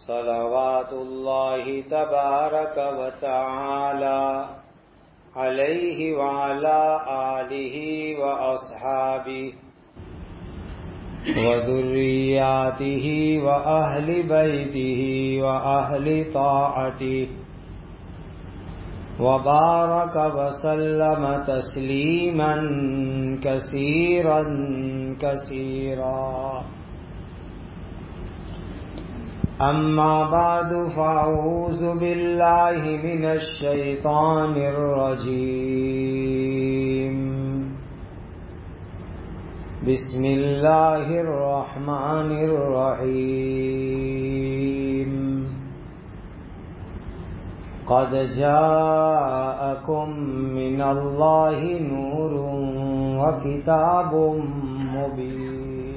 صلوات اللہ تبارک و تعالی علیہ وعلی آلہ واصحابہ وذریاتہ واہل بیتہ واہل طاعتہ وبارک وسلم تسلیما کثیرا کثیرا اما بعد فاعوذ باللہ من الشیطان الرجیم بسم اللہ الرحمن الرحیم قد جاءکم من اللہ نور وکتاب مبین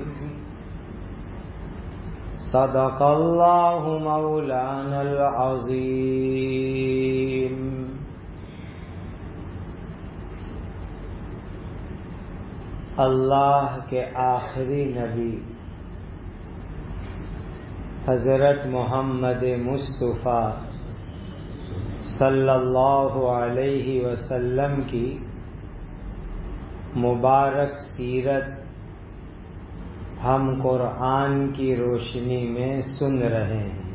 صدق اللہ مولانا العظیم۔ اللہ کے آخری نبی حضرت محمد مصطفیٰ صلی اللہ علیہ وسلم کی مبارک سیرت ہم قرآن کی روشنی میں سن رہے ہیں۔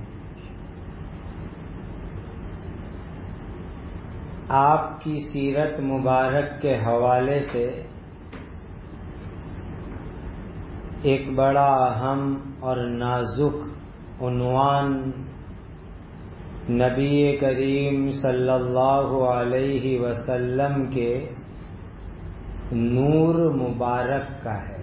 آپ کی سیرت مبارک کے حوالے سے ایک بڑا اہم اور نازک عنوان نبی کریم صلی اللہ علیہ وسلم کے نور مبارک کا ہے۔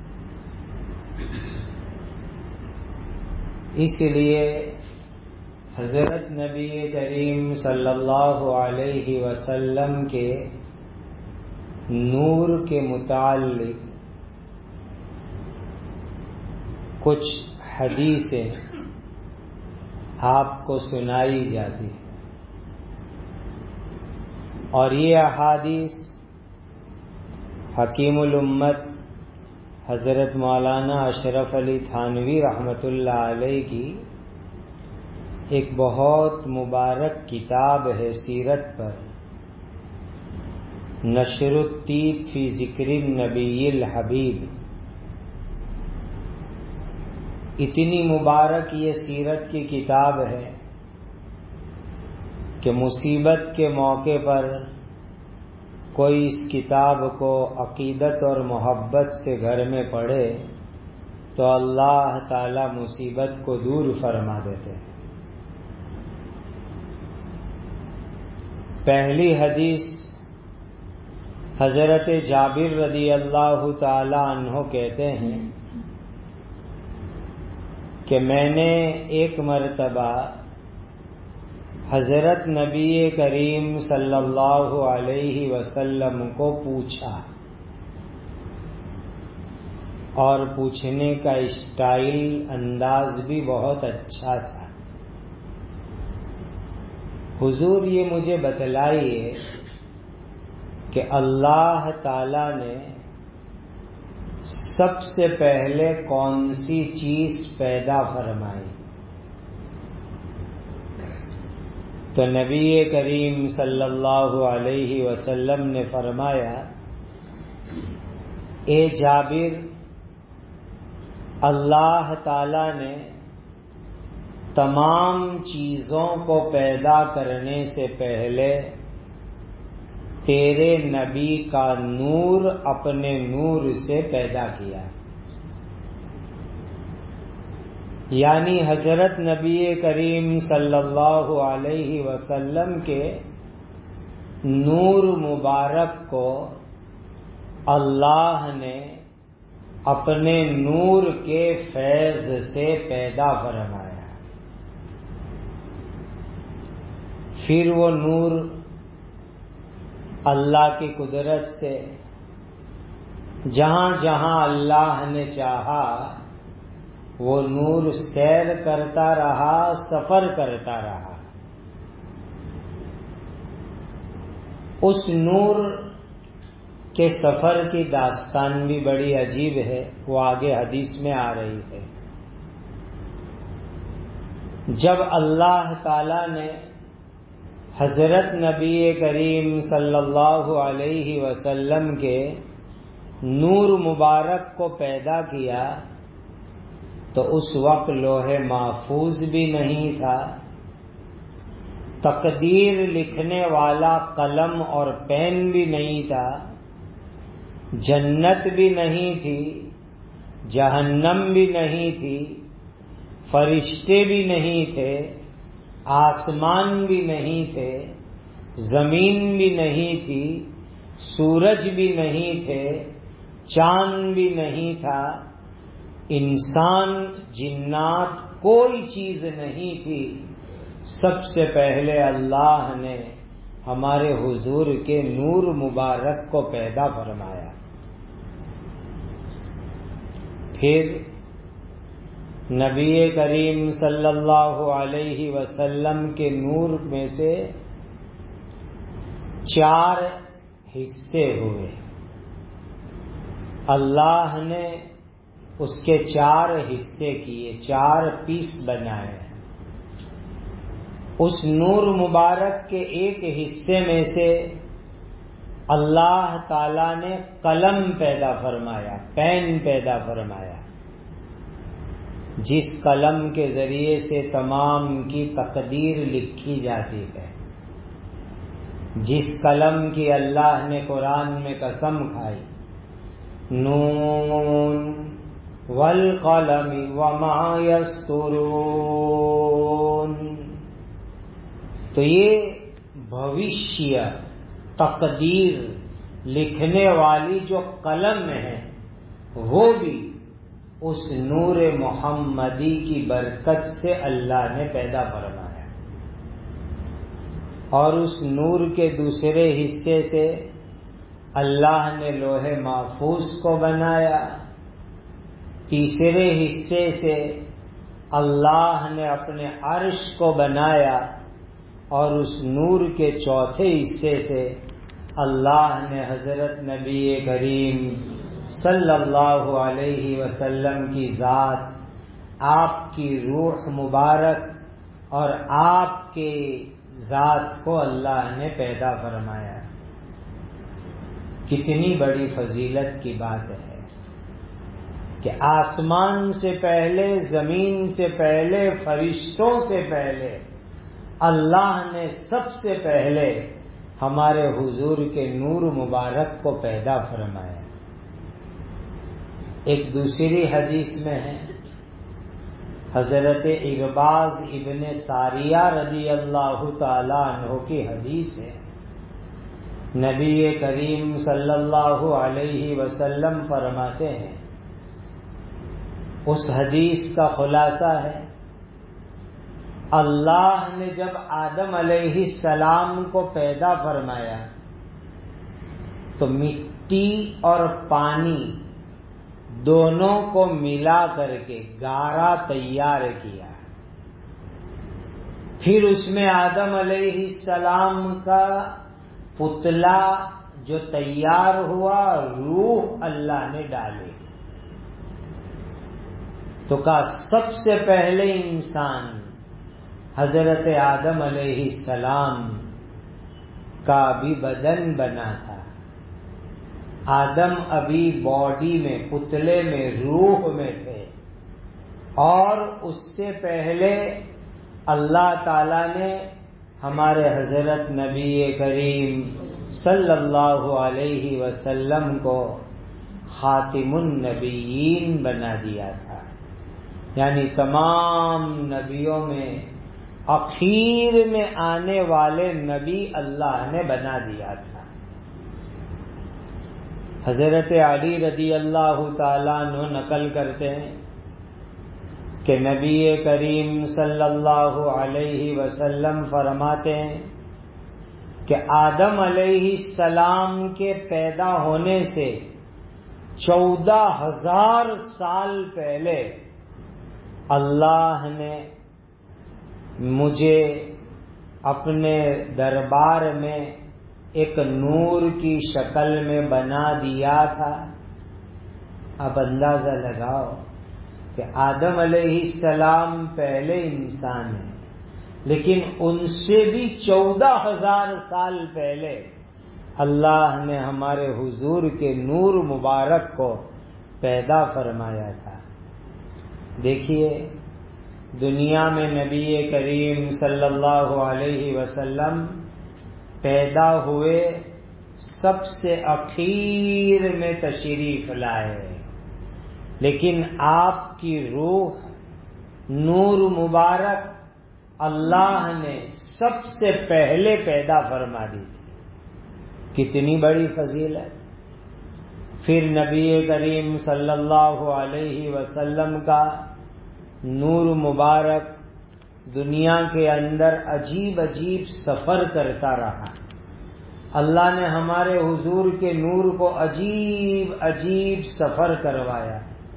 اس لیے حضرت نبی کریم صلی اللہ علیہ وسلم کے نور کے متعلق کچھ حدیثیں آپ کو سنائی جاتی ہیں، اور یہ احادیث حکیم الامت حضرت مولانا اشرف علی تھانوی رحمۃ اللہ علیہ کی ایک بہت مبارک کتاب ہے سیرت پر، نشر الطیب فی ذکر النبی الحبیب۔ اتنی مبارک یہ سیرت کی کتاب ہے کہ مصیبت کے موقع پر کوئی اس کتاب کو عقیدت اور محبت سے گھر میں پڑھے تو اللہ تعالی مصیبت کو دور فرما دیتے ہیں۔ پہلی حدیث حضرت جابر رضی اللہ تعالی عنہ کہتے ہیں کہ میں نے ایک مرتبہ حضرت نبی کریم صلی اللہ علیہ وسلم کو پوچھا، اور پوچھنے کا اسٹائل انداز بھی بہت اچھا تھا۔ حضور یہ مجھے بتلائیے کہ اللہ تعالی نے سب سے پہلے کون سی چیز پیدا فرمائی؟ تو نبی کریم صلی اللہ علیہ وسلم نے فرمایا، اے جابر، اللہ تعالی نے تمام چیزوں کو پیدا کرنے سے پہلے تیرے نبی کا نور اپنے نور سے پیدا کیا، یعنی حضرت نبی کریم صلی اللہ علیہ وسلم کے نور مبارک کو اللہ نے اپنے نور کے فیض سے پیدا فرمایا۔ پھر وہ نور اللہ کی قدرت سے جہاں جہاں اللہ نے چاہا وہ نور سیر کرتا رہا، سفر کرتا رہا۔ اس نور کے سفر کی داستان بھی بڑی عجیب ہے، وہ آگے حدیث میں آ رہی ہے۔ جب اللہ تعالی نے حضرت نبی کریم صلی اللہ علیہ وسلم کے نور مبارک کو پیدا کیا تو اس وقت لوح محفوظ بھی نہیں تھا، تقدیر لکھنے والا قلم اور پین بھی نہیں تھا، جنت بھی نہیں تھی، جہنم بھی نہیں تھی، فرشتے بھی نہیں تھے، آسمان بھی نہیں تھے، زمین بھی نہیں تھی، سورج بھی نہیں تھے، چاند بھی نہیں تھا، انسان جنات کوئی چیز نہیں تھی۔ سب سے پہلے اللہ نے ہمارے حضور کے نور مبارک کو پیدا فرمایا، پھر نبی کریم صلی اللہ علیہ وسلم کے نور میں سے 4 حصے ہوئے، اللہ نے اس کے 4 حصے کیے، 4 پیس بنائے۔ اس نور مبارک کے ایک حصے میں سے اللہ تعالی نے قلم پیدا فرمایا، پین پیدا فرمایا، جس قلم کے ذریعے سے تمام کی تقدیر لکھی جاتی ہے، جس قلم کی اللہ نے قرآن میں قسم کھائی، نون والقلم وما یسطرون۔ تو یہ بھوشیہ تقدیر لکھنے والی جو قلم ہے وہ بھی اس نور محمدی کی برکت سے اللہ نے پیدا فرمایا، اور اس نور کے دوسرے حصے سے اللہ نے لوح محفوظ کو بنایا، تیسرے حصے سے اللہ نے اپنے عرش کو بنایا، اور اس نور کے چوتھے حصے سے اللہ نے حضرت نبی کریم صلی اللہ علیہ وسلم کی ذات، آپ کی روح مبارک اور آپ کے ذات کو اللہ نے پیدا فرمایا۔ کتنی بڑی فضیلت کی بات ہے کہ آسمان سے پہلے، زمین سے پہلے، فرشتوں سے پہلے اللہ نے سب سے پہلے ہمارے حضور کے نور مبارک کو پیدا فرمایا۔ ایک دوسری حدیث میں ہے، حضرت ارباز ابن ساریہ رضی اللہ تعالی عنہ کی حدیث ہے، نبی کریم صلی اللہ علیہ وسلم فرماتے ہیں، اس حدیث کا خلاصہ ہے، اللہ نے جب آدم علیہ السلام کو پیدا فرمایا تو مٹی اور پانی دونوں کو ملا کر کے گارا تیار کیا، پھر اس میں آدم علیہ السلام کا پتلا جو تیار ہوا، روح اللہ نے ڈالی، تو کہا سب سے پہلے انسان حضرت آدم علیہ السلام کا بھی بدن بنا تھا، آدم ابھی باڈی میں، پتلے میں، روح میں تھے، اور اس سے پہلے اللہ تعالی نے ہمارے حضرت نبی کریم صلی اللہ علیہ وسلم کو خاتم النبیین بنا دیا تھا، یعنی تمام نبیوں میں اخیر میں آنے والے نبی اللہ نے بنا دیا تھا۔ حضرت علی رضی اللہ تعالیٰ عنہ نقل کرتے ہیں کہ نبی کریم صلی اللہ علیہ وسلم فرماتے ہیں کہ آدم علیہ السلام کے پیدا ہونے سے 14,000 سال پہلے اللہ نے مجھے اپنے دربار میں ایک نور کی شکل میں بنا دیا تھا۔ اب اندازہ لگاؤ کہ آدم علیہ السلام پہلے انسان ہیں، لیکن ان سے بھی 14,000 سال پہلے اللہ نے ہمارے حضور کے نور مبارک کو پیدا فرمایا تھا۔ دیکھیے دنیا میں نبی کریم صلی اللہ علیہ وسلم پیدا ہوئے، سب سے اخیر میں تشریف لائے، لیکن آپ کی روح نور مبارک اللہ نے سب سے پہلے پیدا فرما دی تھی۔ کتنی بڑی فضیلت! پھر نبی کریم صلی اللہ علیہ وسلم کا نور مبارک دنیا کے اندر عجیب عجیب سفر کرتا رہا۔ اللہ نے ہمارے حضور کے نور کو عجیب عجیب سفر کروایا۔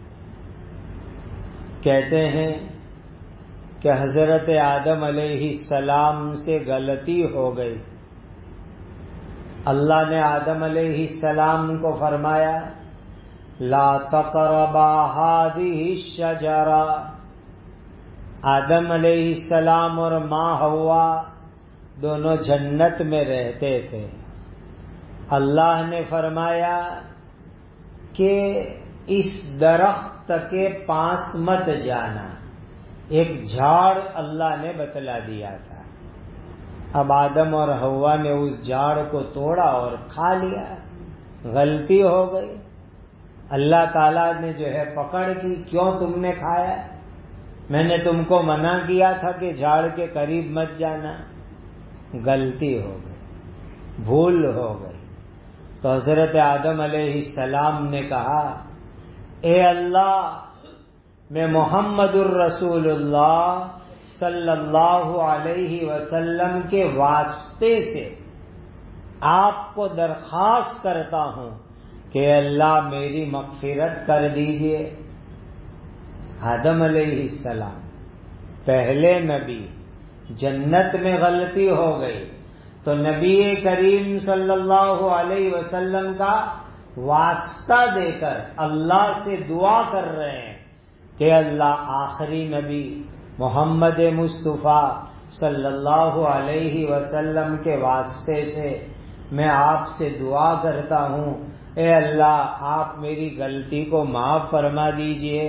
کہتے ہیں کہ حضرت آدم علیہ السلام سے غلطی ہو گئی۔ اللہ نے آدم علیہ السلام کو فرمایا لا تقربا هذه الشجرہ۔ آدم علیہ السلام اور ماں حوا دونوں جنت میں رہتے تھے۔ اللہ نے فرمایا کہ اس درخت کے پاس مت جانا، ایک جھاڑ اللہ نے بتلا دیا تھا۔ اب آدم اور حوا نے اس جھاڑ کو توڑا اور کھا لیا، غلطی ہو گئی۔ اللہ تعالیٰ نے جو ہے پکڑ کی، کیوں تم نے کھایا؟ میں نے تم کو منع کیا تھا کہ جھاڑ کے قریب مت جانا۔ غلطی ہو گئی، بھول ہو گئی۔ تو حضرت آدم علیہ السلام نے کہا اے اللہ، میں محمد الرسول اللہ صلی اللہ علیہ وسلم کے واسطے سے آپ کو درخواست کرتا ہوں کہ اللہ میری مغفرت کر دیجئے۔ آدم علیہ السلام پہلے نبی، جنت میں غلطی ہو گئی تو نبی کریم صلی اللہ علیہ وسلم کا واسطہ دے کر اللہ سے دعا کر رہے ہیں کہ اللہ آخری نبی محمد مصطفیٰ صلی اللہ علیہ وسلم کے واسطے سے میں آپ سے دعا کرتا ہوں، اے اللہ آپ میری غلطی کو معاف فرما دیجئے۔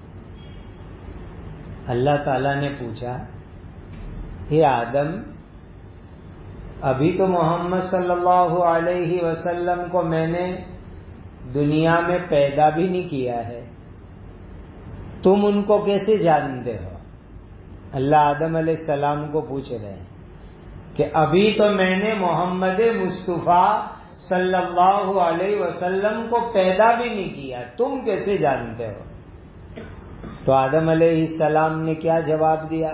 اللہ تعالیٰ نے پوچھا اے آدم، ابھی تو محمد صلی اللہ علیہ وسلم کو میں نے دنیا میں پیدا بھی نہیں کیا ہے، تم ان کو کیسے جانتے ہو؟ اللہ آدم علیہ السلام کو پوچھ رہے ہیں کہ ابھی تو میں نے محمد مصطفیٰ صلی اللہ علیہ وسلم کو پیدا بھی نہیں کیا، تم کیسے جانتے ہو؟ تو آدم علیہ السلام نے کیا جواب دیا؟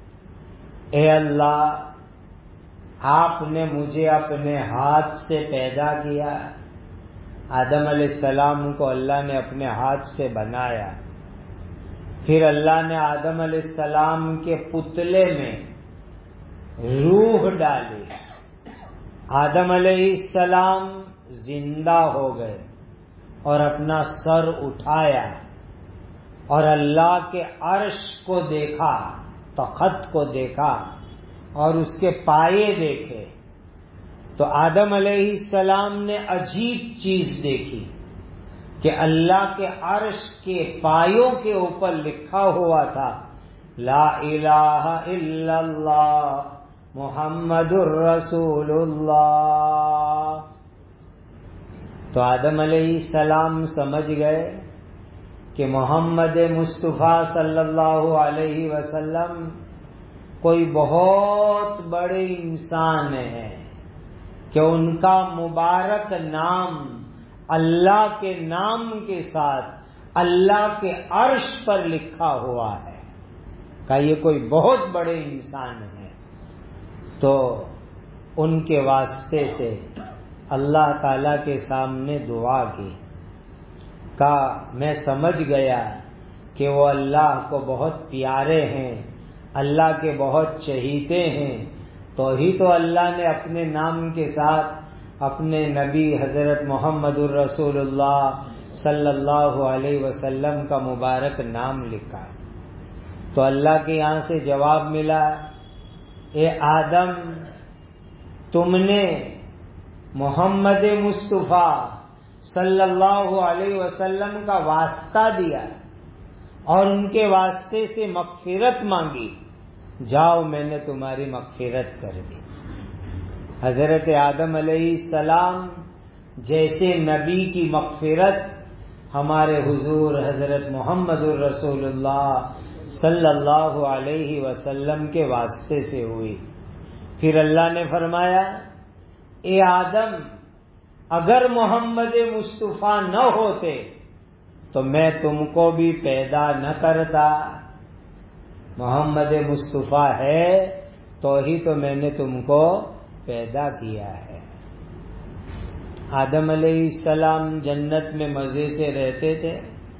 اے اللہ، آپ نے مجھے اپنے ہاتھ سے پیدا کیا۔ آدم علیہ السلام کو اللہ نے اپنے ہاتھ سے بنایا، پھر اللہ نے آدم علیہ السلام کے پتلے میں روح ڈالی، آدم علیہ السلام زندہ ہو گئے اور اپنا سر اٹھایا اور اللہ کے عرش کو دیکھا، تخت کو دیکھا اور اس کے پائے دیکھے تو آدم علیہ السلام نے عجیب چیز دیکھی کہ اللہ کے عرش کے پایوں کے اوپر لکھا ہوا تھا لا الہ الا اللہ محمد الرسول اللہ۔ تو آدم علیہ السلام سمجھ گئے کہ محمد مصطفیٰ صلی اللہ علیہ وسلم کوئی بہت بڑے انسان ہیں کہ ان کا مبارک نام اللہ کے نام کے ساتھ اللہ کے عرش پر لکھا ہوا ہے، کہ یہ کوئی بہت بڑے انسان ہیں۔ تو ان کے واسطے سے اللہ تعالی کے سامنے دعا کی، کہا میں سمجھ گیا کہ وہ اللہ کو بہت پیارے ہیں، اللہ کے بہت چہیتے ہیں، تو ہی تو اللہ نے اپنے نام کے ساتھ اپنے نبی حضرت محمد الرسول اللہ صلی اللہ علیہ وسلم کا مبارک نام لکھا. تو اللہ کے یہاں سے جواب ملا، اے آدم، تم نے محمد مصطفیٰ صلی اللہ علیہ وسلم کا واسطہ دیا اور ان کے واسطے سے مغفرت مانگی، جاؤ میں نے تمہاری مغفرت کر دی. حضرت آدم علیہ السلام جیسے نبی کی مغفرت ہمارے حضور حضرت محمد الرسول اللہ صلی اللہ علیہ وسلم کے واسطے سے ہوئی. پھر اللہ نے فرمایا، اے آدم، اگر محمد مصطفیٰ نہ ہوتے تو میں تم کو بھی پیدا نہ کرتا. محمد مصطفیٰ ہے تو ہی تو میں نے تم کو پیدا کیا ہے. آدم علیہ السلام جنت میں مزے سے رہتے تھے.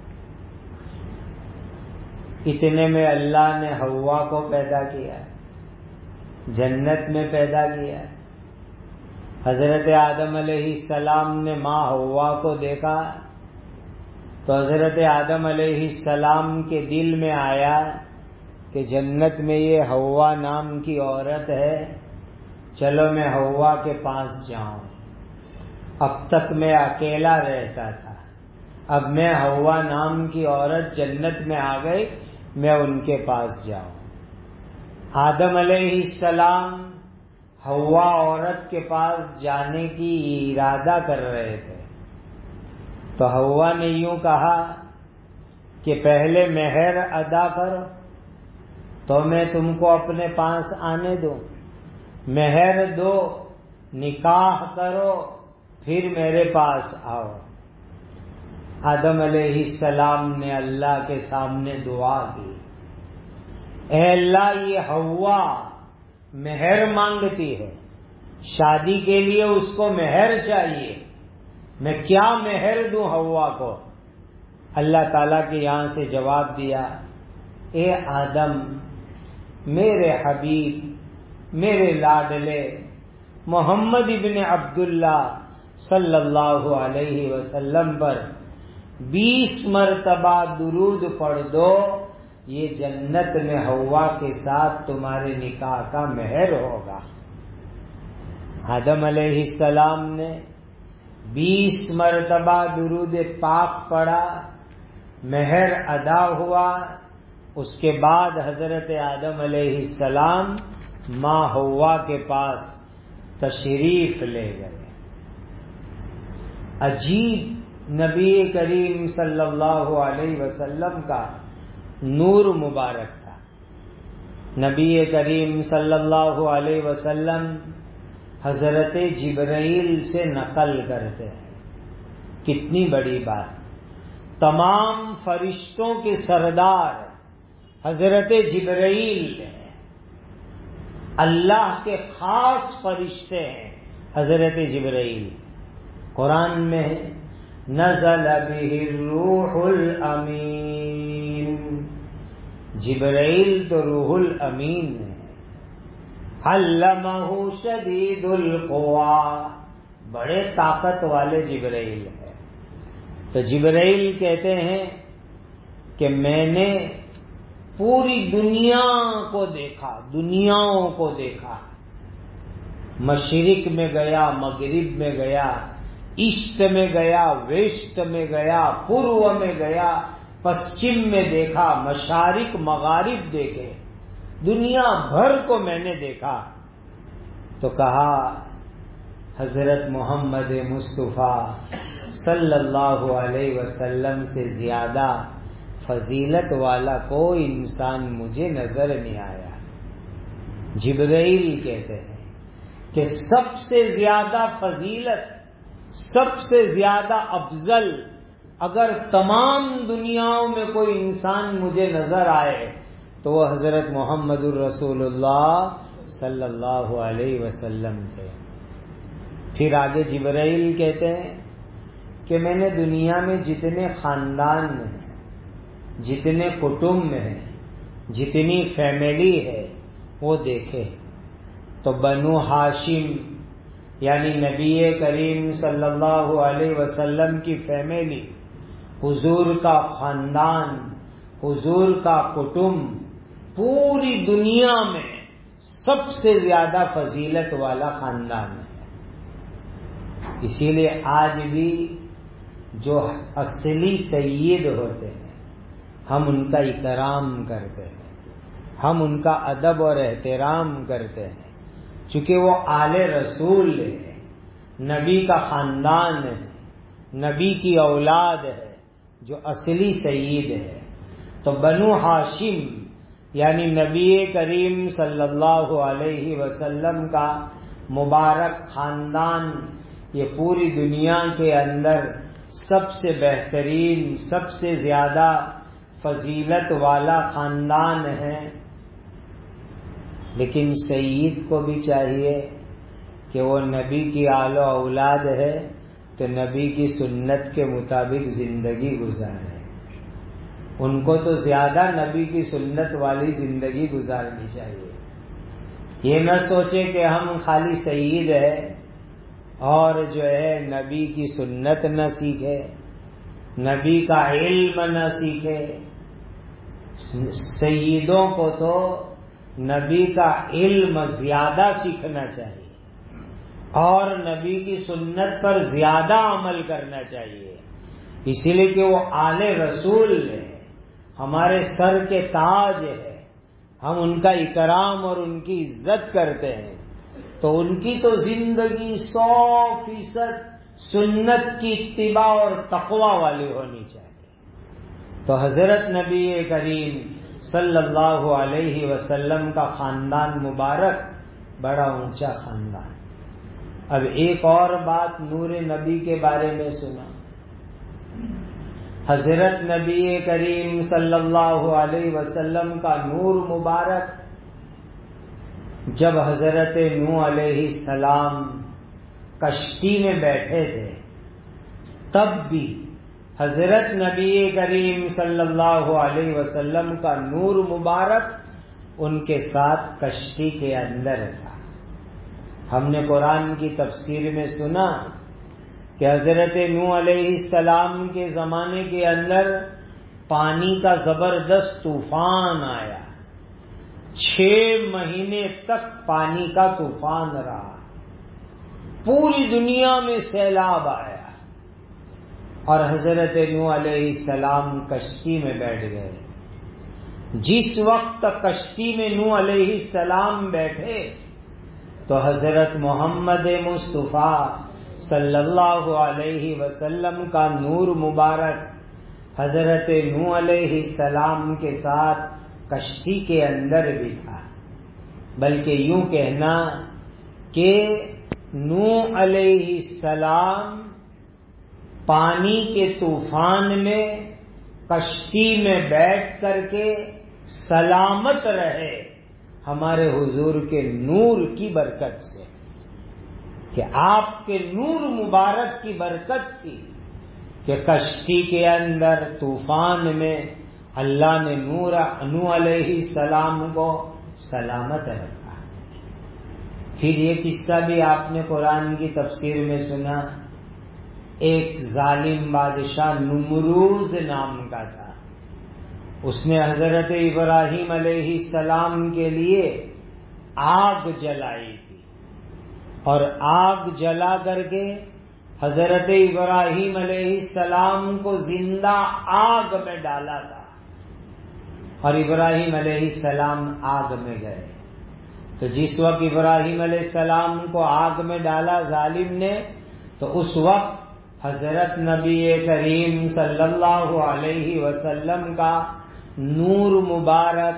اتنے میں اللہ نے حوا کو پیدا کیا، جنت میں پیدا کیا. حضرت آدم علیہ السلام نے ماں حوا کو دیکھا تو حضرت آدم علیہ السلام کے دل میں آیا کہ جنت میں یہ حوا نام کی عورت ہے، چلو میں حوا کے پاس جاؤں. اب تک میں اکیلا رہتا تھا، اب میں حوا نام کی عورت جنت میں آ گئی، میں ان کے پاس جاؤں. آدم علیہ السلام حوا عورت کے پاس جانے کی ارادہ کر رہے تھے تو حوا نے یوں کہا کہ پہلے مہر ادا کرو تو میں تم کو اپنے پاس آنے دوں. مہر دو، نکاح کرو، پھر میرے پاس آؤ. آدم علیہ السلام نے اللہ کے سامنے دعا کی، اے اللہ، یہ حوا مہر مانگتی ہے، شادی کے لیے اس کو مہر چاہیے، میں کیا مہر دوں حوا کو؟ اللہ تعالیٰ کے یہاں سے جواب دیا، اے آدم، میرے حبیب، میرے لاڈلے محمد ابن عبداللہ صلی اللہ علیہ وسلم پر 20 مرتبہ درود پڑھ دو، یہ جنت میں حوا کے ساتھ تمہارے نکاح کا مہر ہوگا. آدم علیہ السلام نے 20 مرتبہ درود پاک پڑھا، مہر ادا ہوا. اس کے بعد حضرت آدم علیہ السلام ماں حوا کے پاس تشریف لے گئے. عجیب نبی کریم صلی اللہ علیہ وسلم کا نور مبارک تھا. نبی کریم صلی اللہ علیہ وسلم حضرت جبرائیل سے نقل کرتے ہیں. کتنی بڑی بات! تمام فرشتوں کے سردار حضرت جبرائیل ہیں، اللہ کے خاص فرشتے ہیں حضرت جبرائیل. قرآن میں نزل بہ الروح الامین، جبرائیل تو روح الامین ہے. علمہ شدید القویٰ، بڑے طاقت والے جبرائیل ہے. تو جبرائیل کہتے ہیں کہ میں نے پوری دنیا کو دیکھا، دنیاؤں کو دیکھا. مشرق میں گیا، مغرب میں گیا، ایسٹ میں گیا، ویسٹ میں گیا، پورو میں گیا، پشچم میں دیکھا، مشارق مغارب دیکھے، دنیا بھر کو میں نے دیکھا. تو کہا حضرت محمد مصطفیٰ صلی اللہ علیہ وسلم سے زیادہ فضیلت والا کوئی انسان مجھے نظر نہیں آیا. جبرائیل کہتے ہیں کہ سب سے زیادہ فضیلت، سب سے زیادہ افضل، اگر تمام دنیاؤں میں کوئی انسان مجھے نظر آئے تو وہ حضرت محمد الرسول اللہ صلی اللہ علیہ وسلم تھے. پھر آگے جبرائیل کہتے ہیں کہ میں نے دنیا میں جتنے خاندان ہیں، جتنے کٹمب ہیں، جتنی فیملی ہے وہ دیکھے تو بنو ہاشم یعنی نبی کریم صلی اللہ علیہ وسلم کی فیملی حضور کا خاندان، حضور کا کٹمب پوری دنیا میں سب سے زیادہ فضیلت والا خاندان ہے۔ اسی لیے آج بھی جو اصلی سید ہوتے ہیں ہم ان کا اکرام کرتے ہیں، ہم ان کا ادب اور احترام کرتے ہیں، چونکہ وہ آل رسول ہے، نبی کا خاندان ہے، نبی کی اولاد ہے، جو اصلی سید ہے۔ تو بنو ہاشم یعنی نبی کریم صلی اللہ علیہ وسلم کا مبارک خاندان یہ پوری دنیا کے اندر سب سے بہترین، سب سے زیادہ فضیلت والا خاندان ہے۔ لیکن سید کو بھی چاہیے کہ وہ نبی کی آل و اولاد ہے تو نبی کی سنت کے مطابق زندگی گزارے۔ ان کو تو زیادہ نبی کی سنت والی زندگی گزارنی چاہیے۔ یہ نہ سوچے کہ ہم خالی سید ہے اور جو ہے نبی کی سنت نہ سیکھے، نبی کا علم نہ سیکھے۔ سیدوں کو تو نبی کا علم زیادہ سیکھنا چاہیے اور نبی کی سنت پر زیادہ عمل کرنا چاہیے، اسی لیے کہ وہ آل رسول ہے، ہمارے سر کے تاج ہے، ہم ان کا اکرام اور ان کی عزت کرتے ہیں، تو ان کی تو زندگی 100% سنت کی اتباع اور تقوی والی ہونی چاہیے۔ تو حضرت نبی کریم صلی اللہ علیہ وسلم کا خاندان مبارک بڑا اونچا خاندان۔ اب ایک اور بات نور نبی کے بارے میں سنا۔ حضرت نبی کریم صلی اللہ علیہ وسلم کا نور مبارک جب حضرت نوح علیہ السلام کشتی میں بیٹھے تھے تب بھی حضرت نبی کریم صلی اللہ علیہ وسلم کا نور مبارک ان کے ساتھ کشتی کے اندر تھا۔ ہم نے قرآن کی تفسیر میں سنا کہ حضرت نوح علیہ السلام کے زمانے کے اندر پانی کا زبردست طوفان آیا، 6 مہینے تک پانی کا طوفان رہا، پوری دنیا میں سیلاب آیا اور حضرت نوح علیہ السلام کشتی میں بیٹھ گئے۔ جس وقت کشتی میں نوح علیہ السلام بیٹھے تو حضرت محمد مصطفیٰ صلی اللہ علیہ وسلم کا نور مبارک حضرت نوح علیہ السلام کے ساتھ کشتی کے اندر بھی تھا۔ بلکہ یوں کہنا کہ نوح علیہ السلام پانی کے طوفان میں کشتی میں بیٹھ کر کے سلامت رہے ہمارے حضور کے نور کی برکت سے، کہ آپ کے نور مبارک کی برکت تھی کہ کشتی کے اندر طوفان میں اللہ نے نوح علیہ السلام کو سلامت رکھا۔ پھر یہ قصہ بھی آپ نے قرآن کی تفسیر میں سنا، ایک ظالم بادشاہ نمروز نام کا تھا، اس نے حضرت ابراہیم علیہ السلام کے لیے آگ جلائی تھی اور آگ جلا کر کے حضرت ابراہیم علیہ السلام کو زندہ آگ میں ڈالا تھا، اور ابراہیم علیہ السلام آگ میں گئے۔ تو جس وقت ابراہیم علیہ السلام کو آگ میں ڈالا ظالم نے، تو اس وقت حضرت نبی کریم صلی اللہ علیہ وسلم کا نور مبارک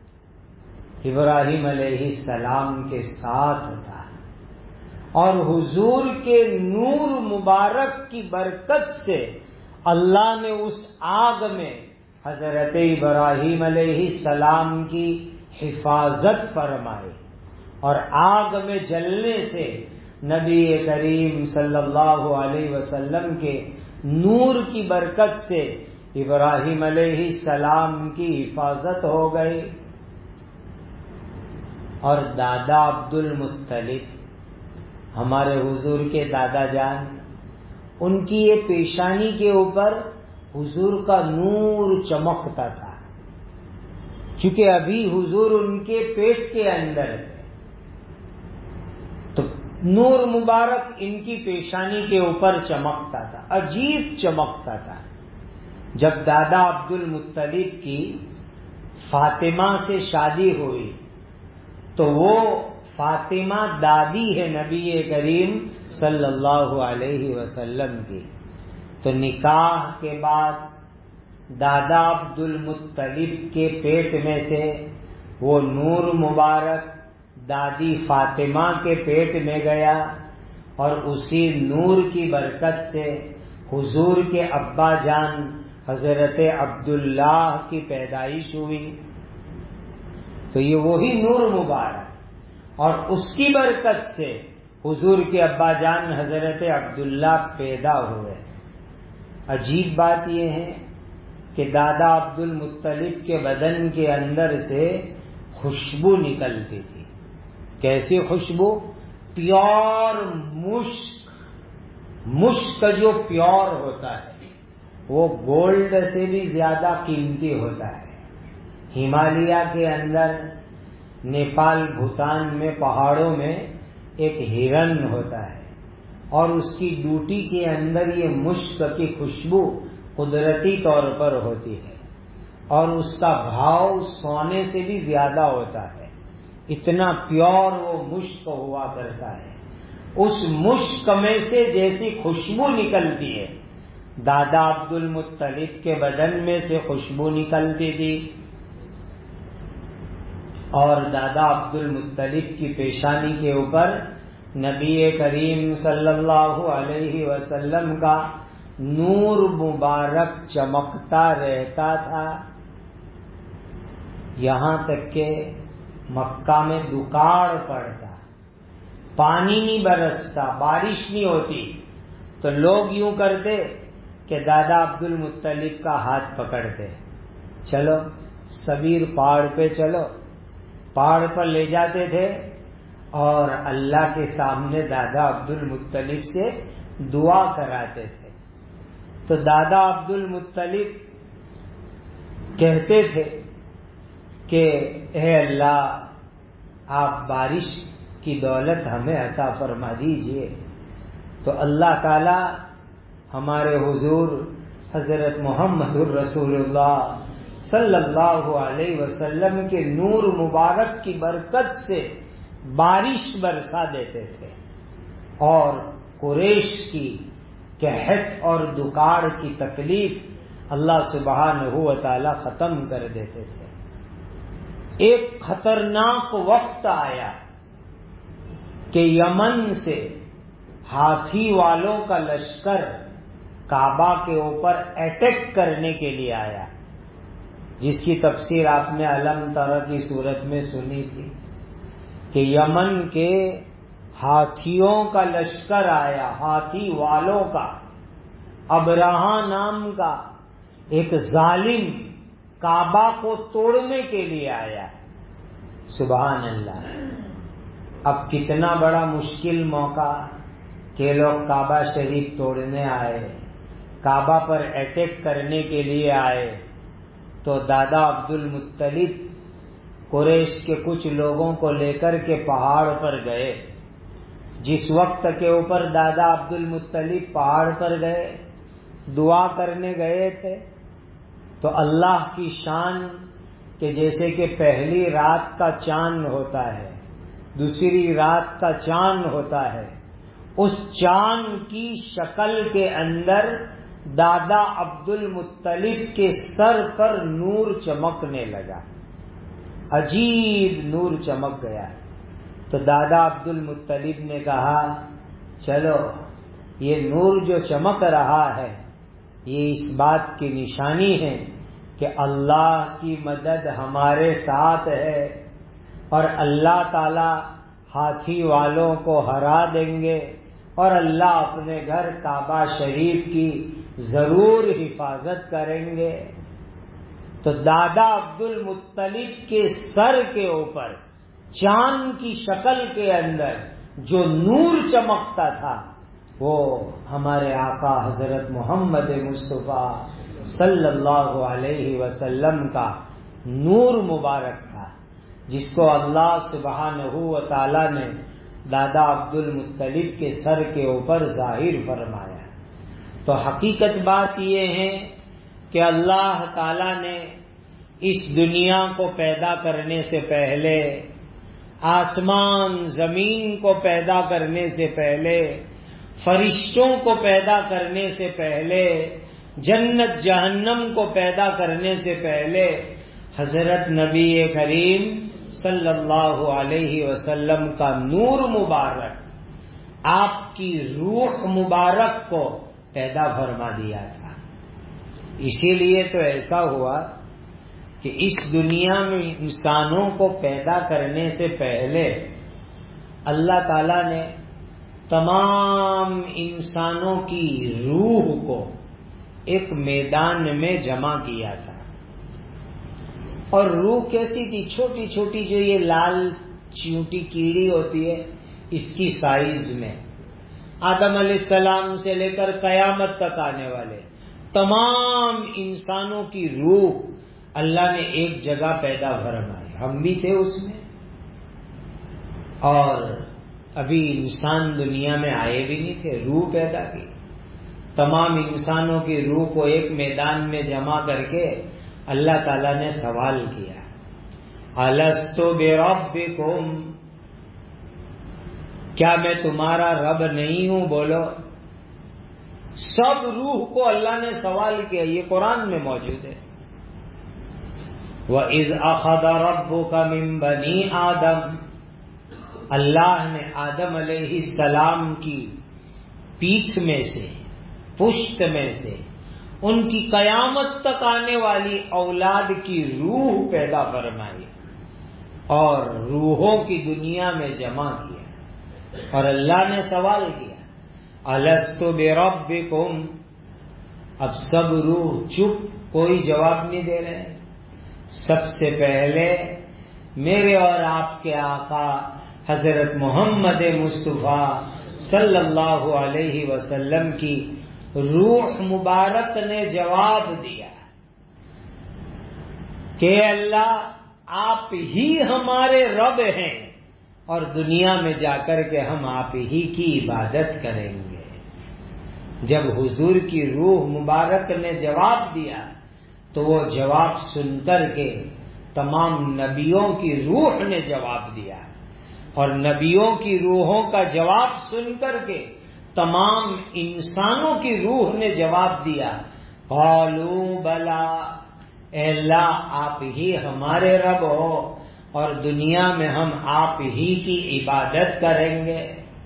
ابراہیم علیہ السلام کے ساتھ تھا، اور حضور کے نور مبارک کی برکت سے اللہ نے اس آگ میں حضرت ابراہیم علیہ السلام کی حفاظت فرمائی، اور آگ میں جلنے سے نبی کریم صلی اللہ علیہ وسلم کے نور کی برکت سے ابراہیم علیہ السلام کی حفاظت ہو گئی۔ اور دادا عبد المطلب ہمارے حضور کے دادا جان، ان کی یہ پیشانی کے اوپر حضور کا نور چمکتا تھا، چونکہ ابھی حضور ان کے پیٹ کے اندر تھے، تو نور مبارک ان کی پیشانی کے اوپر چمکتا تھا، عجیب چمکتا تھا۔ جب دادا عبد المطلب کی فاطمہ سے شادی ہوئی تو وہ فاطمہ دادی ہے نبی کریم صلی اللہ علیہ وسلم کی، تو نکاح کے بعد دادا عبد المطلب کے پیٹ میں سے وہ نور مبارک دادی فاطمہ کے پیٹ میں گیا، اور اسی نور کی برکت سے حضور کے ابا جان حضرت عبداللہ کی پیدائش ہوئی۔ تو یہ وہی نور مبارک، اور اس کی برکت سے حضور کے ابا جان حضرت عبداللہ پیدا ہوئے۔ عجیب بات یہ ہے کہ دادا عبد المطلب کے بدن کے اندر سے خوشبو نکلتی تھی۔ کیسی خوشبو؟ پیور مشک جو پیور ہوتا ہے وہ گولڈ سے بھی زیادہ قیمتی ہوتا ہے۔ ہمالیہ کے اندر نیپال بھوٹان میں پہاڑوں میں ایک ہرن ہوتا ہے، اور اس کی ڈوٹی کے اندر یہ مشک کی خوشبو قدرتی طور پر ہوتی ہے، اور اس کا بھاؤ سونے سے بھی زیادہ ہوتا ہے، اتنا پیور وہ مشک ہوا کرتا ہے۔ اس مشک میں سے جیسی خوشبو نکلتی ہے، دادا عبد المطلب کے بدن میں سے خوشبو نکلتی تھی، اور دادا عبد المطلب کی پیشانی کے اوپر نبی کریم صلی اللہ علیہ وسلم کا نور مبارک چمکتا رہتا تھا، یہاں تک کہ مکہ میں دکاڑ پڑتا، پانی نہیں برستا، بارش نہیں ہوتی، تو لوگ یوں کرتے کہ دادا عبد المطلب کا ہاتھ پکڑتے، چلو سبیر پہاڑ پہ چلو، پہاڑ پر لے جاتے تھے، اور اللہ کے سامنے دادا عبد المطلب سے دعا کراتے تھے۔ تو دادا عبد المطلب کہتے تھے کہ اے اللہ، آپ بارش کی دولت ہمیں عطا فرما دیجئے۔ تو اللہ تعالی ہمارے حضور حضرت محمد الرسول اللہ صلی اللہ علیہ وسلم کے نور مبارک کی برکت سے بارش برسا دیتے تھے، اور قریش کی قحط اور دکاڑ کی تکلیف اللہ سبحانہ و تعالی ختم کر دیتے تھے۔ ایک خطرناک وقت آیا کہ یمن سے ہاتھی والوں کا لشکر کعبہ کے اوپر اٹیک کرنے کے لیے آیا، جس کی تفسیر آپ نے علم تر کی صورت میں سنی تھی کہ یمن کے ہاتھیوں کا لشکر آیا، ہاتھی والوں کا، ابرہہ نام کا ایک ظالم کعبہ کو توڑنے کے لیے آیا۔ سبحان اللہ! اب کتنا بڑا مشکل موقع کہ لوگ کعبہ شریف توڑنے آئے، کعبہ پر اٹیک کرنے کے لیے آئے، تو دادا عبد المطلب قریش کے کچھ لوگوں کو لے کر کے پہاڑ پر گئے۔ جس وقت کے اوپر دادا عبد المطلب پہاڑ پر گئے، دعا کرنے گئے تھے، تو اللہ کی شان کہ جیسے کہ پہلی رات کا چاند ہوتا ہے، دوسری رات کا چاند ہوتا ہے، اس چاند کی شکل کے اندر دادا عبد المطلب کے سر پر نور چمکنے لگا، عجیب نور چمک گیا۔ تو دادا عبد المطلب نے کہا چلو یہ نور جو چمک رہا ہے یہ اس بات کی نشانی ہے کہ اللہ کی مدد ہمارے ساتھ ہے، اور اللہ تعالی ہاتھی والوں کو ہرا دیں گے، اور اللہ اپنے گھر کعبہ شریف کی ضرور حفاظت کریں گے۔ تو دادا عبد المطلب کے سر کے اوپر چاند کی شکل کے اندر جو نور چمکتا تھا وہ ہمارے آقا حضرت محمد مصطفیٰ صلی اللہ علیہ وسلم کا نور مبارک تھا، جس کو اللہ سبحانہ و تعالی نے دادا عبد المطلب کے سر کے اوپر ظاہر فرمایا۔ تو حقیقت بات یہ ہے کہ اللہ تعالی نے اس دنیا کو پیدا کرنے سے پہلے، آسمان زمین کو پیدا کرنے سے پہلے، فرشتوں کو پیدا کرنے سے پہلے، جنت جہنم کو پیدا کرنے سے پہلے حضرت نبی کریم صلی اللہ علیہ وسلم کا نور مبارک، آپ کی روح مبارک کو پیدا فرما دیا تھا۔ اسی لیے تو ایسا ہوا کہ اس دنیا میں انسانوں کو پیدا کرنے سے پہلے اللہ تعالی نے تمام انسانوں کی روح کو ایک میدان میں جمع کیا تھا۔ اور روح کیسی تھی؟ چھوٹی چھوٹی، جو یہ لال چیونٹی کیڑی ہوتی ہے اس کی سائز میں، آدم علیہ السلام سے لے کر قیامت تک آنے والے تمام انسانوں کی روح اللہ نے ایک جگہ پیدا فرمائی۔ ہم بھی تھے اس میں، اور ابھی انسان دنیا میں آئے بھی نہیں تھے، روح پیدا کی۔ تمام انسانوں کی روح کو ایک میدان میں جمع کر کے اللہ تعالیٰ نے سوال کیا، الست بربکم، کیا میں تمہارا رب نہیں ہوں؟ بولو۔ سب روح کو اللہ نے سوال کیا، یہ قرآن میں موجود ہے۔ وَإِذْ أَخَذَ رَبُّكَ مِن بَنِي آدَمَ، اللہ نے آدم علیہ السلام کی پیٹھ میں سے، پشت میں سے ان کی قیامت تک آنے والی اولاد کی روح پیدا فرمائی اور روحوں کی دنیا میں جمع کیا، اور اللہ نے سوال کیا الست بربکم۔ اب سب روح چپ، کوئی جواب نہیں دے رہے۔ سب سے پہلے میرے اور آپ کے آقا حضرت محمد مصطفیٰ صلی اللہ علیہ وسلم کی روح مبارک نے جواب دیا کہ اللہ آپ ہی ہمارے رب ہیں، اور دنیا میں جا کر کے ہم آپ ہی کی عبادت کریں گے۔ جب حضور کی روح مبارک نے جواب دیا تو وہ جواب سن کر کے تمام نبیوں کی روح نے جواب دیا، اور نبیوں کی روحوں کا جواب سن کر کے تمام انسانوں کی روح نے جواب دیا، قالوا بلا، اے اللہ آپ ہی ہمارے رب ہو اور دنیا میں ہم آپ ہی کی عبادت کریں گے۔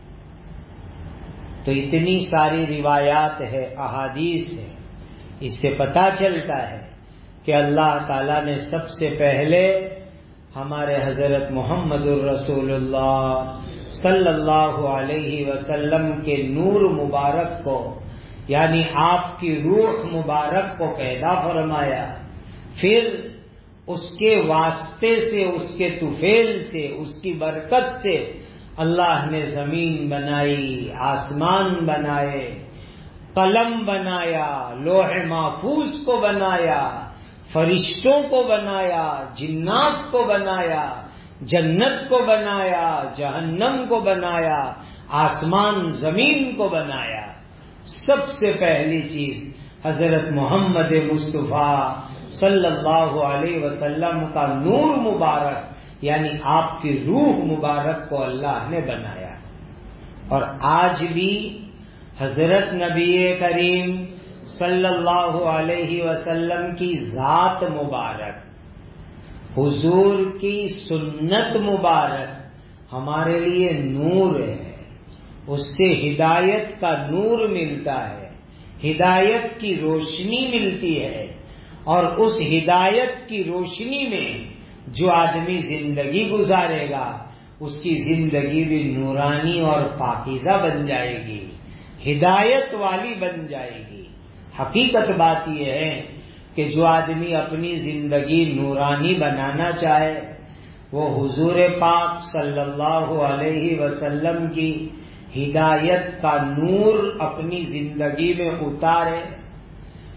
تو اتنی ساری روایات ہے، احادیث ہے، اس سے پتہ چلتا ہے کہ اللہ تعالیٰ نے سب سے پہلے ہمارے حضرت محمد الرسول اللہ صلی اللہ علیہ وسلم کے نور مبارک کو، یعنی آپ کی روح مبارک کو پیدا فرمایا، پھر اس کے واسطے سے، اس کے طفیل سے، اس کی برکت سے اللہ نے زمین بنائی، آسمان بنائے، قلم بنایا، لوح محفوظ کو بنایا، فرشتوں کو بنایا، جنات کو بنایا، جنت کو بنایا، جہنم کو بنایا، آسمان زمین کو بنایا۔ سب سے پہلی چیز حضرت محمد مصطفیٰ صلی اللہ علیہ وسلم کا نور مبارک، یعنی آپ کی روح مبارک کو اللہ نے بنایا۔ اور آج بھی حضرت نبی کریم صلی اللہ علیہ وسلم کی ذات مبارک، حضور کی سنت مبارک ہمارے لیے نور ہے، اس سے ہدایت کا نور ملتا ہے، ہدایت کی روشنی ملتی ہے، اور اس ہدایت کی روشنی میں جو آدمی زندگی گزارے گا اس کی زندگی بھی نورانی اور پاکیزہ بن جائے گی، ہدایت والی بن جائے گی۔ حقیقت بات یہ ہے کہ جو آدمی اپنی زندگی نورانی بنانا چاہے وہ حضور پاک صلی اللہ علیہ وسلم کی ہدایت کا نور اپنی زندگی میں اتارے،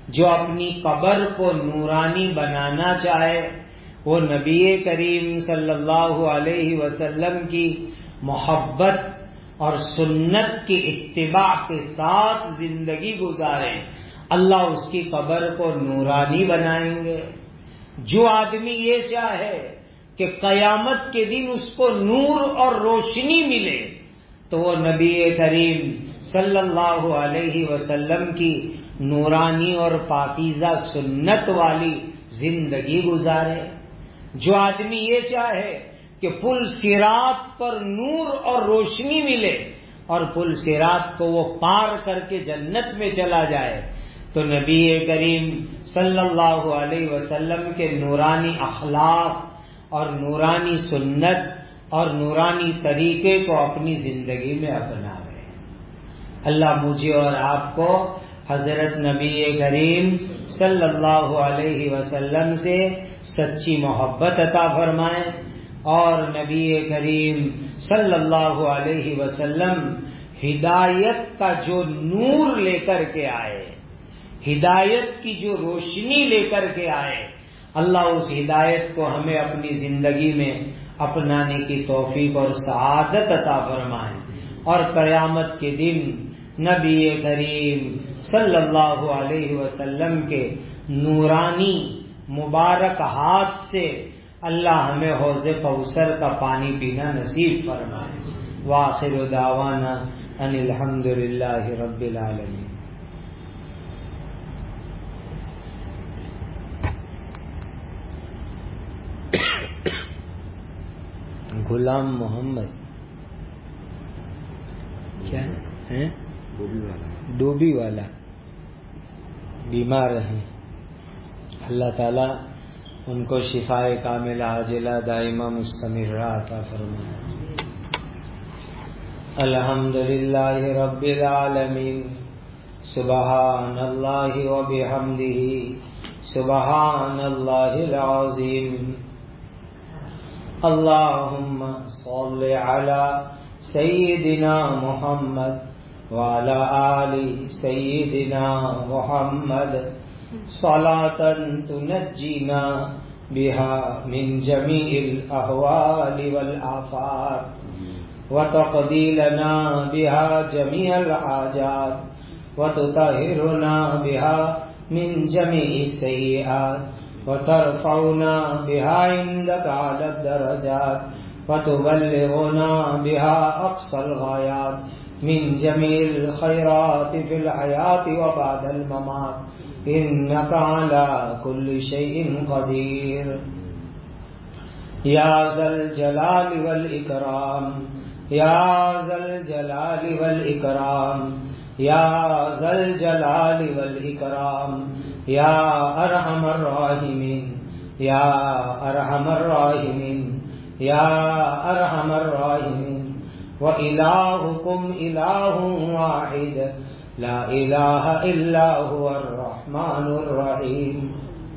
جو اپنی قبر کو نورانی بنانا چاہے وہ نبی کریم صلی اللہ علیہ وسلم کی محبت اور سنت کی اتباع کے ساتھ زندگی گزارے، اللہ اس کی قبر کو نورانی بنائیں گے۔ جو آدمی یہ چاہے کہ قیامت کے دن اس کو نور اور روشنی ملے تو وہ نبی کریم صلی اللہ علیہ وسلم کی نورانی اور پاکیزہ سنت والی زندگی گزارے۔ جو آدمی یہ چاہے کہ پل صراط پر نور اور روشنی ملے اور پل صراط کو وہ پار کر کے جنت میں چلا جائے تو نبی کریم صلی اللہ علیہ وسلم کے نورانی اخلاق اور نورانی سنت اور نورانی طریقے کو اپنی زندگی میں اپنائے۔ اللہ مجھے اور آپ کو حضرت نبی کریم صلی اللہ علیہ وسلم سے سچی محبت عطا فرمائے اور نبی کریم صلی اللہ علیہ وسلم ہدایت کا جو نور لے کر کے آئے، ہدایت کی جو روشنی لے کر کے آئے، اللہ اس ہدایت کو ہمیں اپنی زندگی میں اپنانے کی توفیق اور سعادت عطا فرمائے اور قیامت کے دن نبی کریم صلی اللہ علیہ وسلم کے نورانی مبارک ہاتھ سے اللہ ہمیں حوض کوثر کا پانی پینا نصیب فرمائے۔ وآخر دعوانا ان الحمد للہ رب العالمین۔ غلام محمد کیا ہے؟ ڈوبی والا بیمار ہیں، اللہ تعالی ان کو شفائے کاملہ عاجلہ دائمہ مستمرہ عطا فرمائے۔ الحمدللہ رب العالمین، سبحان اللہ وبحمدہ، سبحان اللہ العظیم۔ اللہم صل علی سیدنا محمد وعلی آل سیدنا محمد صلاۃ تنجینا بها من جميع الأهوال والآفات وتقضي لنا بها جميع الحاجات وتطهرنا بها من جميع السيئات وترفعنا بها عندك على الدرجات وتبلغنا بها أقصى الغايات من جميع الخيرات في الحياة وبعد الممات إنك على كل شيء قدير يا ذا الجلال والإكرام، يا ذا الجلال والإكرام، يا ذا الجلال والإكرام، يا أرحم الراحمين، يا أرحم الراحمين، يا أرحم الراحمين۔ وإلهكم إله واحد لا إله إلا هو الرحمن الرحيم۔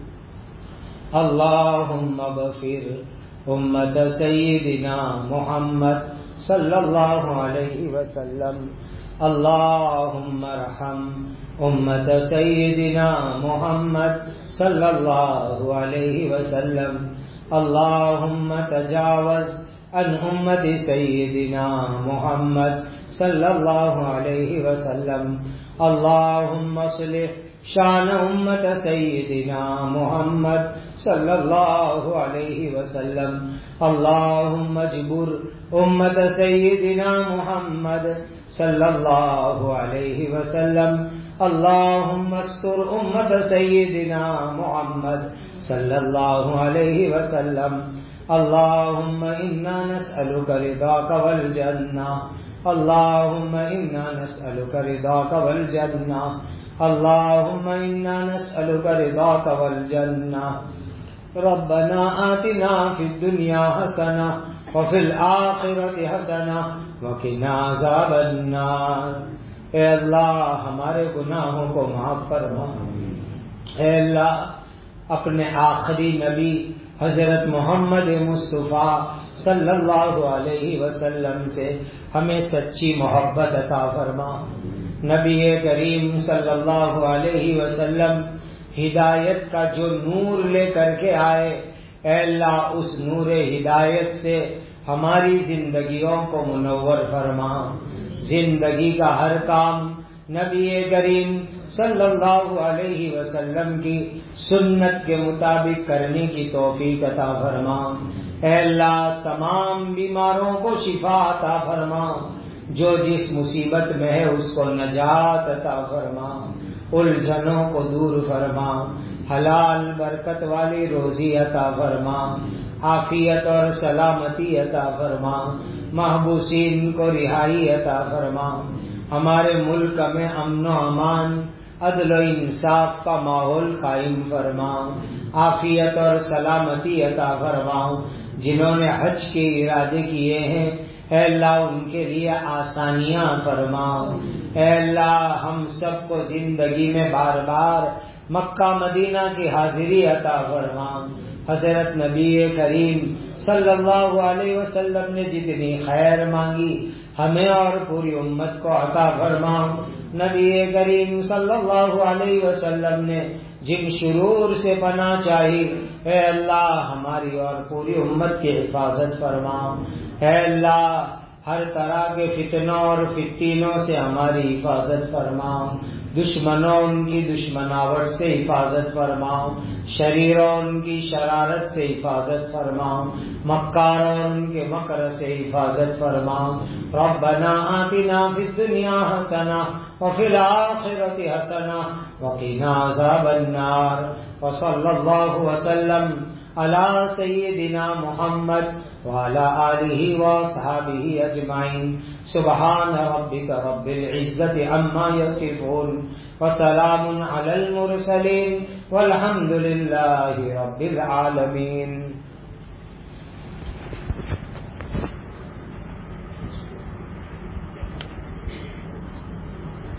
اللهم اغفر أمة سيدنا محمد صلى الله عليه وسلم، اللهم ارحم أمة سيدنا محمد صلى الله عليه وسلم، اللهم تجاوز عن أمة سيدنا محمد صلى الله عليه وسلم، اللهم اصلح شان أمة سيدنا محمد صلى الله عليه وسلم، اللهم اجبر أمة سيدنا محمد صلى الله عليه وسلم، اللهم استر أمة سيدنا محمد صلى الله عليه وسلم، اللهم إنا نسألك رضاك والجنة، اللهم إنا نسألك رضاك والجنة، اللهم إنا نسألك رضاك والجنة۔ ربنا آتنا في الدنيا حسنة وفي الآخرة حسنة وقنا عذاب النار۔ اے اللہ ہمارے گناہوں کو معاف فرما، اے اللہ اپنے آخری نبی حضرت محمد مصطفیٰ صلی اللہ علیہ وسلم سے ہمیں سچی محبت عطا فرما۔ نبی کریم صلی اللہ علیہ وسلم ہدایت کا جو نور لے کر کے آئے، اے اللہ اس نور ہدایت سے ہماری زندگیوں کو منور فرما، زندگی کا ہر کام نبی کریم صلی اللہ علیہ وسلم کی سنت کے مطابق کرنے کی توفیق عطا فرما۔ اے اللہ تمام بیماروں کو شفا عطا فرما، جو جس مصیبت میں ہے اس کو نجات عطا فرما، الجھنوں کو دور فرما، حلال برکت والی روزی عطا فرما، عافیت اور سلامتی عطا فرما، محبوسین کو رہائی عطا فرما، ہمارے ملک میں امن و امان، عدل و انصاف کا ماحول قائم فرما، عافیت اور سلامتی عطا فرما، جنہوں نے حج کے ارادے کیے ہیں اے اللہ ان کے لیے آسانیاں فرما، اے اللہ ہم سب کو زندگی میں بار بار مکہ مدینہ کی حاضری عطا فرما۔ حضرت نبی کریم صلی اللہ علیہ وسلم نے جتنی خیر مانگی ہمیں اور پوری امت کو عطا فرما۔ نبی کریم صلی اللہ علیہ وسلم نے جن شرور سے پناہ چاہی اے اللہ ہماری اور پوری امت کی حفاظت فرما، اے اللہ ہر طرح کے فتنوں اور فتنوں سے ہماری حفاظت فرما، دشمنوں ان کی دشمناوٹ سے حفاظت فرماؤ، شریروں ان کی شرارت سے حفاظت فرماؤ، مکاروں ان کے مکر سے حفاظت فرماؤ۔ ربنا آتنا فی الدنیا حسنہ وفی الآخرۃ حسنہ وقنا عذاب النار، وصلی اللہ وسلم علی سیدنا محمد وعلی آلہ واصحابہ اجمعین۔ سبحان ربک رب العزۃ عما یصفون وسلام علی المرسلین والحمد للہ رب العالمین۔